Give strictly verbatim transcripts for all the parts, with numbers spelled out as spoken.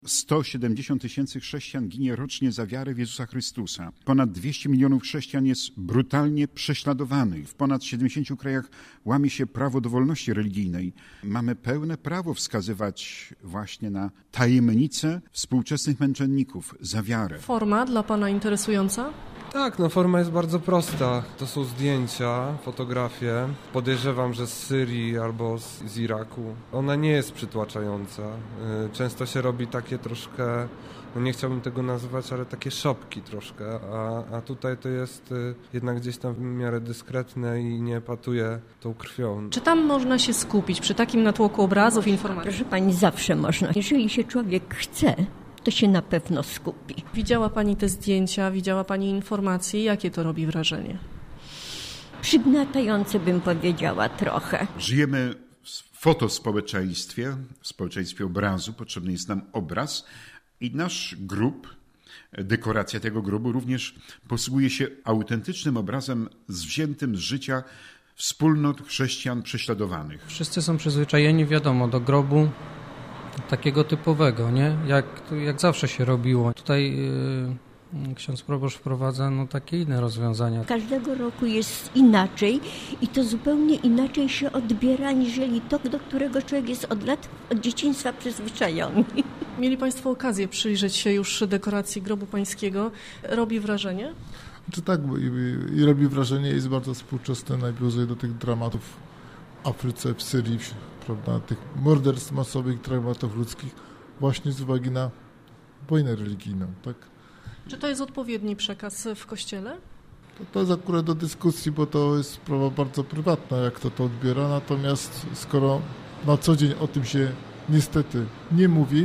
sto siedemdziesiąt tysięcy chrześcijan ginie rocznie za wiarę w Jezusa Chrystusa. Ponad dwieście milionów chrześcijan jest brutalnie prześladowanych. W ponad siedemdziesięciu krajach łamie się prawo do wolności religijnej. Mamy pełne prawo wskazywać właśnie na tajemnice współczesnych męczenników za wiarę. Forma dla pana interesująca? Tak, no forma jest bardzo prosta. To są zdjęcia, fotografie. Podejrzewam, że z Syrii albo z, z Iraku. Ona nie jest przytłaczająca. Często się robi takie troszkę, no nie chciałbym tego nazywać, ale takie szopki troszkę, a, a tutaj to jest jednak gdzieś tam w miarę dyskretne i nie epatuje tą krwią. Czy tam można się skupić przy takim natłoku obrazów, informacji? Proszę pani, zawsze można. Jeżeli się człowiek chce, to się na pewno skupi. Widziała pani te zdjęcia, widziała pani informacje. Jakie to robi wrażenie? Przygniatające bym powiedziała trochę. Żyjemy w fotospołeczeństwie, w społeczeństwie obrazu. Potrzebny jest nam obraz i nasz grób, dekoracja tego grobu również posługuje się autentycznym obrazem zwziętym z życia wspólnot chrześcijan prześladowanych. Wszyscy są przyzwyczajeni, wiadomo, do grobu takiego typowego, nie? Jak, jak zawsze się robiło. Tutaj yy, ksiądz proboszcz wprowadza no, takie inne rozwiązania. Każdego roku jest inaczej i to zupełnie inaczej się odbiera, aniżeli to, do którego człowiek jest od lat, od dzieciństwa przyzwyczajony. Mieli państwo okazję przyjrzeć się już dekoracji grobu pańskiego. Robi wrażenie? Czy tak, i, i robi wrażenie, jest bardzo współczesne, nawiązuje do tych dramatów w Afryce, w Syrii, prawda, tych morderstw masowych, dramatów ludzkich, właśnie z uwagi na wojnę religijną, tak? Czy to jest odpowiedni przekaz w Kościele? To, to jest akurat do dyskusji, bo to jest sprawa bardzo prywatna, jak to to odbiera, natomiast skoro na co dzień o tym się niestety nie mówi,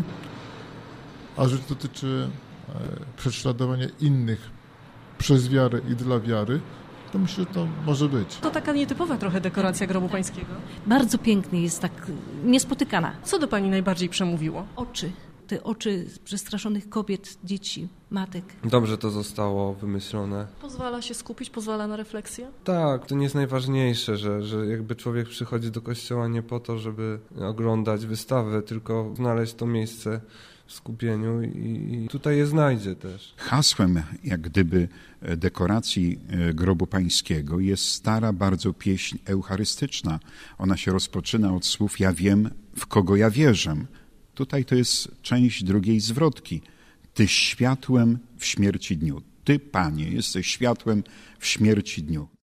a rzecz dotyczy e, prześladowania innych przez wiarę i dla wiary, to myślę, że to może być. To taka nietypowa trochę dekoracja grobu pańskiego. Bardzo piękny jest, tak niespotykana. Co do pani najbardziej przemówiło? Oczy. Te oczy przestraszonych kobiet, dzieci, matek. Dobrze to zostało wymyślone. Pozwala się skupić, pozwala na refleksję? Tak, to nie jest najważniejsze, że, że jakby człowiek przychodzi do kościoła nie po to, żeby oglądać wystawę, tylko znaleźć to miejsce w skupieniu i, i tutaj je znajdzie też. Hasłem jak gdyby dekoracji grobu pańskiego jest stara bardzo pieśń eucharystyczna. Ona się rozpoczyna od słów ja wiem, w kogo ja wierzę. Tutaj to jest część drugiej zwrotki. Ty światłem w śmierci dniu. Ty, Panie, jesteś światłem w śmierci dniu.